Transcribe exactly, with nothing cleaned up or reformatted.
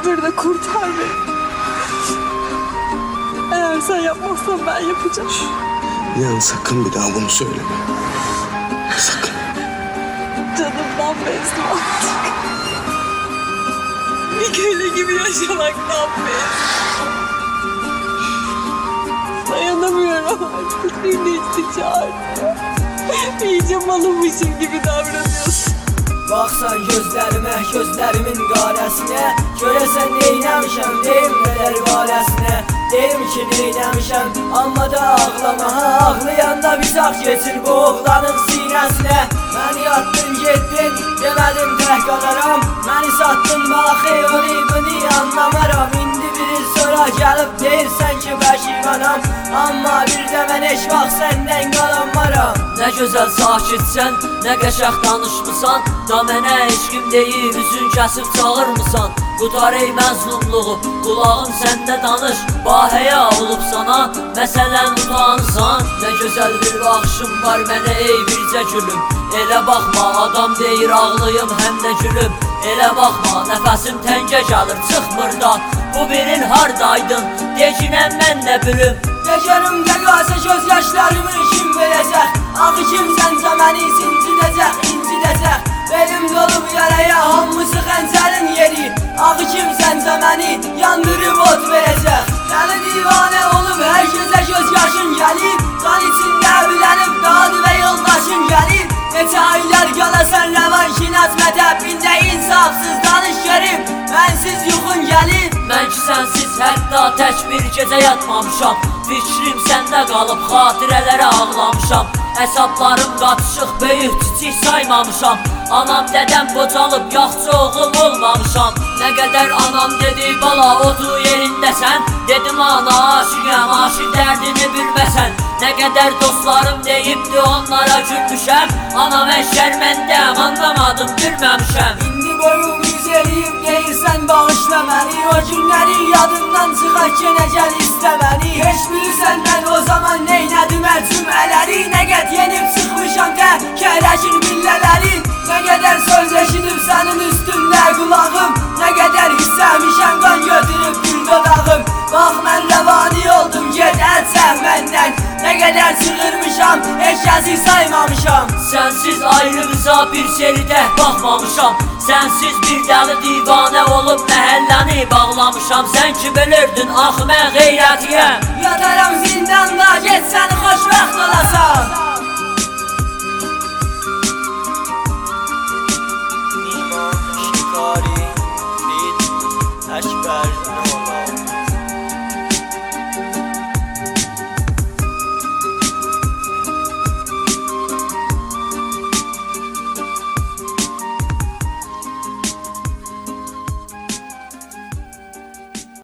Beni de kurtar beni. Eğer sen yapmazsan ben yapacağım. Nihan sakın bir daha bunu söyleme. Sakın. Canımdan bezdim artık. Bir köle gibi yaşamaktan bezdim. Dayanamıyorum artık. Beni hiç çağırmıyor. İyice malımmışım gibi davranıyorsun. Baxsan gözlərimə, gözlərimin qarəsinə, görəsən neynəmişəm, deyim qədər barəsinə. Deyim ki neynəmişəm, amma da ağlama, ağlayanda bizaq geçir bu oğlanın sinəsinə. Məni yatdın getdin, demədim tək qalaram, məni satdın baxı, onu bunu anlamaram. İndi biri sonra gəlib deyirsən ki bəşivanam, amma bir də mən heç vaxt səndən qalanmaram. Nə gözəl sakitsən, nə qəşəng danışmısan, da mənə heç kim deyib, üzün kəsib çağırmısan. Qutar ey məzlumluğu, qulağın səndə danış, bahəyə olub sana, məsələn utansan. Nə gözəl bir baxışım var mənə ey bircə gülüm, elə baxma adam deyir ağlayım həm də gülüm. Elə baxma nəfəsim təngə gəlir çıxmır da, bu birin hardaydın, deginən mən nə bilim. Dəkərimdə qalsa göz yaşlarımı kim verəcək, axı kim səncə məni incidəcək, incidəcək. Belim dolub yaraya hamısı xəncərin yeri, axı kim səncə məni yandırıb ot verəcək. Dəli divanə olub hər gözə göz yaşın gəlib, qan içində bilənib dadı və yoldaşın gəlib. Neçə aylar qalasən rəvan şinas mətəbində, insafsız danış görüm, mənsiz yuxun gəlib. Mən ki sənsiz hətta tək bir gecə yatmamışam, fikrim səndə qalıb xatirələrə ağlamışam. Hesablarım qatışıq böyük kiçik saymamışam, anam dədəm qocalıb yaxşı oğul olmamışam. Nə qədər anam dedi bala otur yerindəsən, dedim ana aşıqəm aşıq dərdini bilməsən. Nə qədər dostlarım deyibdi onlara gülmüşəm, ana mən şərməndəm anlamadım gülməmişəm. İndi boyum yüz eləyib deyirsən bağışla məni, o günləri yadından çıxaq yenə gəl istə məni. Heç bilirsən mən o zaman neynədim hər cümlələri, nə qəd yenib çıxmışam təkərəkir millələri. Nə qədər söz eşidib sənin üstündə qulağım, nə qədər hissəmişəm qan götürüb bir dodağım. Bax mən rəvani oldum ged əlçək məndən, nə qədər çığırmışam heç kəsi saymamışam. Sənsiz ayrımıza bir seridə baxmamışam, sənsiz bir dəli divanə olub məhəlləni bağlamışam. Sən ki bilirdin axı mən qeyrətiyəm, yataram zindanda get səni xoşbəxt olasan. İman şikari, fit, əşbər